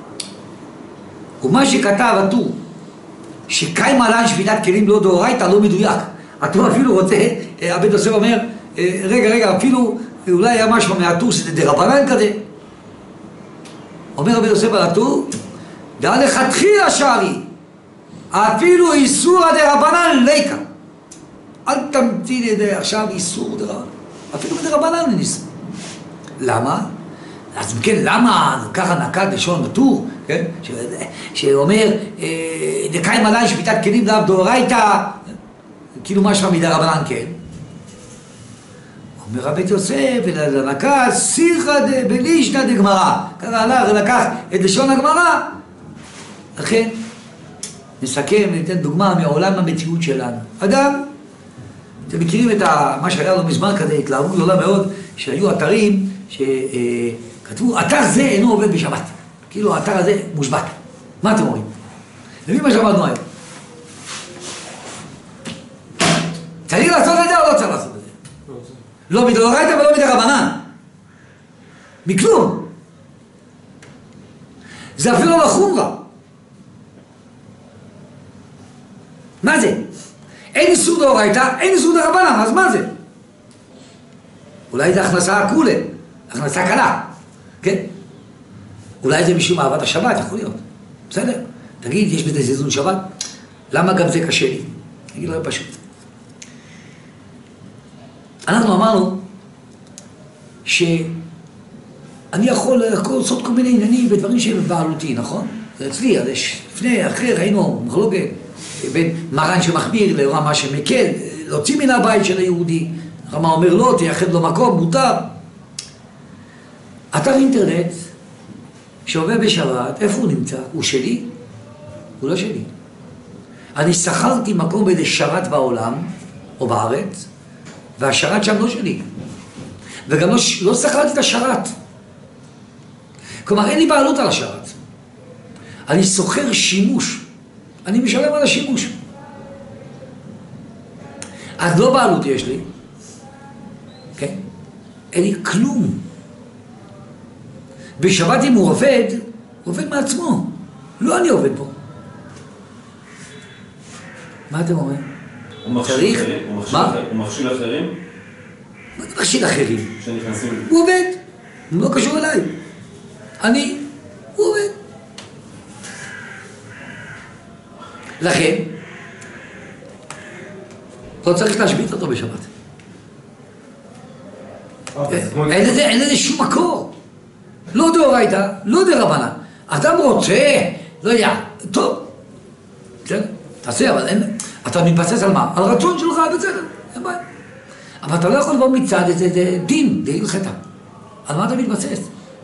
ומה שכתב הטור, שקיים עליו שמיטת כלים לא דאורייתא, לא מדויק. הטור אפילו רוצה, הבית יוסף אומר, רגע, אפילו אולי היה משהו מהטור שזה דרבנן כזה. אומר הבית יוסף על הטור, דע לכתחילה שערי, אפילו איסור הדרבנן ליקה. אל תמציא לידי עכשיו איסור דרבנן. אפילו בדרבנן אין איסור. למה? אז כן, למה ככה נקט לשון הטור, כן? שאומר, לקיים עליי שמיטת כלים לאו דאורייתא, כאילו מה שם מדרבנן כן. אומר הבית יוסף, ולנקט שיחא בלישנא דגמרא. ככה הלך ולקח את לשון הגמרא. לכן, נסכם, ניתן דוגמה מעולם המציאות שלנו. אדם, אתם מכירים את מה שהיה לו מזמן כזה, התלהבות גדולה מאוד, שהיו אתרים שכתבו, אתר זה אינו עובד בשבת. כאילו האתר הזה מושבת. מה אתם אומרים? למי מה שאמרנו היום? צריך לעשות את זה או לא צריך לעשות את זה? לא מדאורייתא ולא מדרבנן. מכלום. זה אפילו לא חומרה. מה זה? אין איסור דאורייתא, אין איסור דרבנן, אז מה זה? אולי זה הכנסה עקולה, הכנסה קלה, כן? אולי זה משום אהבת השבת, יכול להיות. בסדר? תגיד, יש בזה זלזול שבת? למה גם זה קשה לי? תגיד לו פשוט. אנחנו אמרנו שאני יכול לעשות כל מיני עניינים ודברים שהם בעלותי, נכון? זה אצלי, אז יש לפני, אחרי, ראינו מחלוקת בין מרן שמחמיר לרמה שמקל, להוציא מן הבית של היהודי. רמה אומר לא, תייחד לו מקום, מותר. אתר אינטרנט שעובד בשבת, איפה הוא נמצא? הוא שלי? הוא לא שלי. אני שכרתי מקום באיזה שרת בעולם, או בארץ, והשרת שם לא שלי. וגם לא שכרתי את השרת. כלומר, אין לי בעלות על השרת. אני שוכר שימוש. אני משלם על השימוש. אז לא בעלות יש לי. כן? אין לי כלום. בשבת אם הוא עובד מעצמו. לא אני עובד פה. מה אתם אומרים? צריך? מה? הוא מכשיל אחרים? מה זה מכשיל אחרים? שנכנסים... הוא עובד. הוא לא קשור אליי. הוא עובד. לכן, לא צריך להשבית אותו בשבת. אין לזה שום מקור. לא דאורייתא, לא דרבנן. אדם רוצה, לא יודע, טוב, בסדר, תעשה, אבל אין, אתה מתבסס על מה? על רצון שלך, בסדר, אין בעיה. אבל אתה לא יכול לבוא מצד איזה דין, להלכתה. על מה אתה מתבסס?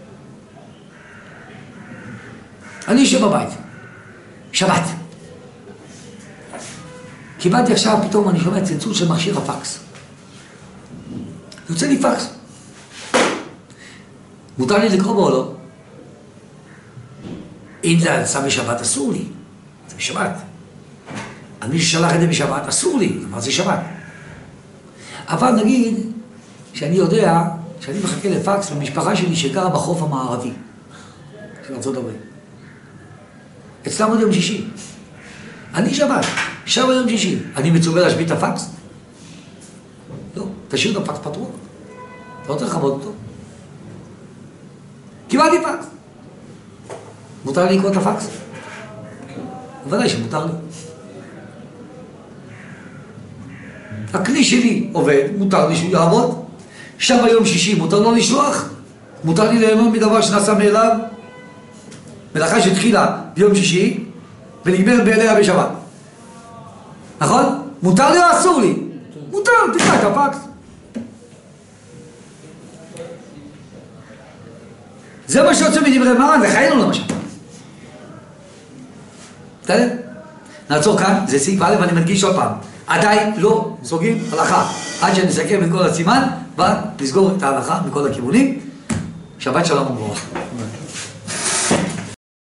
אני יושב בבית, שבת. קיבלתי עכשיו, פתאום אני שומע צלצול של מכשיר הפקס. יוצא לי פקס. מותר לי לקרוא בו או לא? אם זה עשה בשבת, אסור לי. זה בשבת. על מי ששלח את זה בשבת, אסור לי. מה זה שבת? אבל נגיד שאני יודע שאני מחכה לפקס במשפחה שלי שגרה בחוף המערבי של ארצות הברית. אצלם עוד יום שישי. אני שבת, שבת יום שישי. אני מצווה להשבית את הפקס? לא, תשאיר את הפקס פתוח. אתה רוצה לכבוד אותו? קיבלתי פקס. מותר לי לקרוא את הפקס? בוודאי שמותר לי. הכלי שלי עובד, מותר לי שהוא יעבוד. שם ביום שישי מותר לו לשלוח? מותר לי ליהנות מדבר שנעשה מאליו? מלאכה שהתחילה ביום שישי ונגמרת באליה בשבת. נכון? מותר לי או אסור לי? מותר, תקרא את הפקס. זה מה שיוצא מדברי מרן, וחיינו למשל. בסדר? נעצור כאן, זה סעיף א', ואני מדגיש עוד פעם. עדיין לא סוגרים הלכה. עד שנסכם את כל הסימן, ונסגור את ההלכה מכל הכיוונים. שבת שלום וברכה.